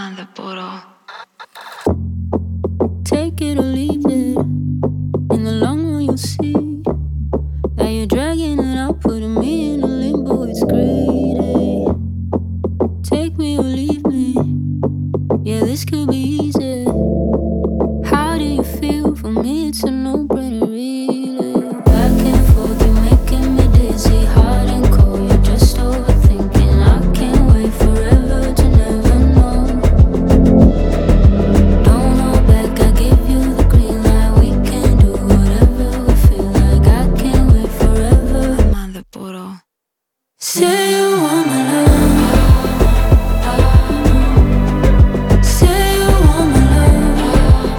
Take it or leave it. In the long run, you'll see that you're dragging it out, putting me in a limbo. It's greedy. Take me or leave me. Yeah, this could be easy. How do you feel? For me, it's a no-brainer, really. Back and forth, you're making me dizzy. Hot and cold, you're just overthinking. I can't wait forever to never know. Don't hold back, I give you the green light. We can do whatever we feel like. I can't wait forever. Say you want my love. Say you want my love.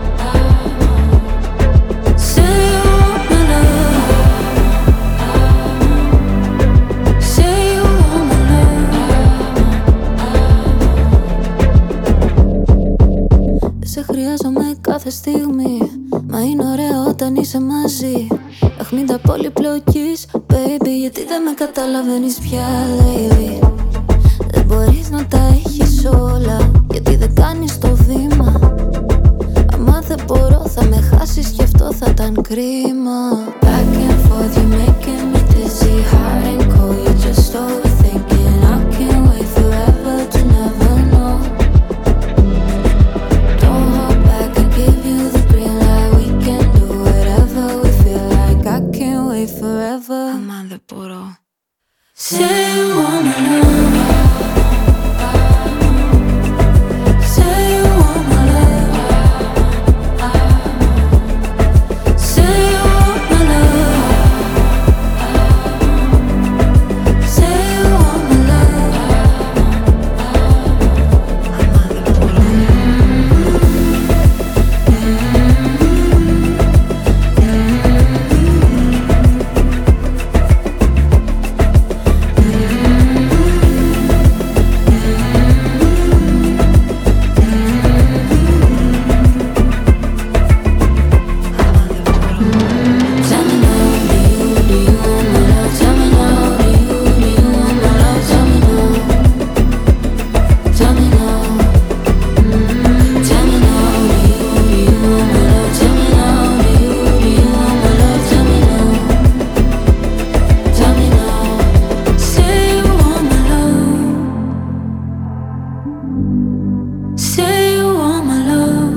Say you want my love. Say you want my love. Σε χρειάζομαι κάθε στιγμή. Μα είναι ωραίο όταν είσαι μαζί. Αχ, μην τα πολυπλοκείς, baby, γιατί δεν με καταλαβαίνεις πια, baby. Δεν μπορείς να τα έχεις όλα, γιατί δεν κάνεις το βήμα. Άμα δεν μπορώ θα με χάσεις κι αυτό θα ήταν κρίμα. Back and forth, you're making me dizzy. Hot and cold, you're just overthinking. I can't wait forever to never know. Don't hold back, I give you the green light. We can do whatever we feel like. I can't wait forever. Say you want my love. Say you want my love. Say you want my love. Say you want my love. Tell me now, do you want my love? Tell me now, do you want my love? Tell me now, tell me now. Tell me now, do you want my love? Tell me now, do you want my love? Tell me now, tell me now. Say you want my love. Say you want my love.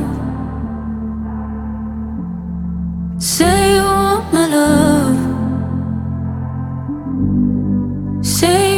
Say you want my love. Say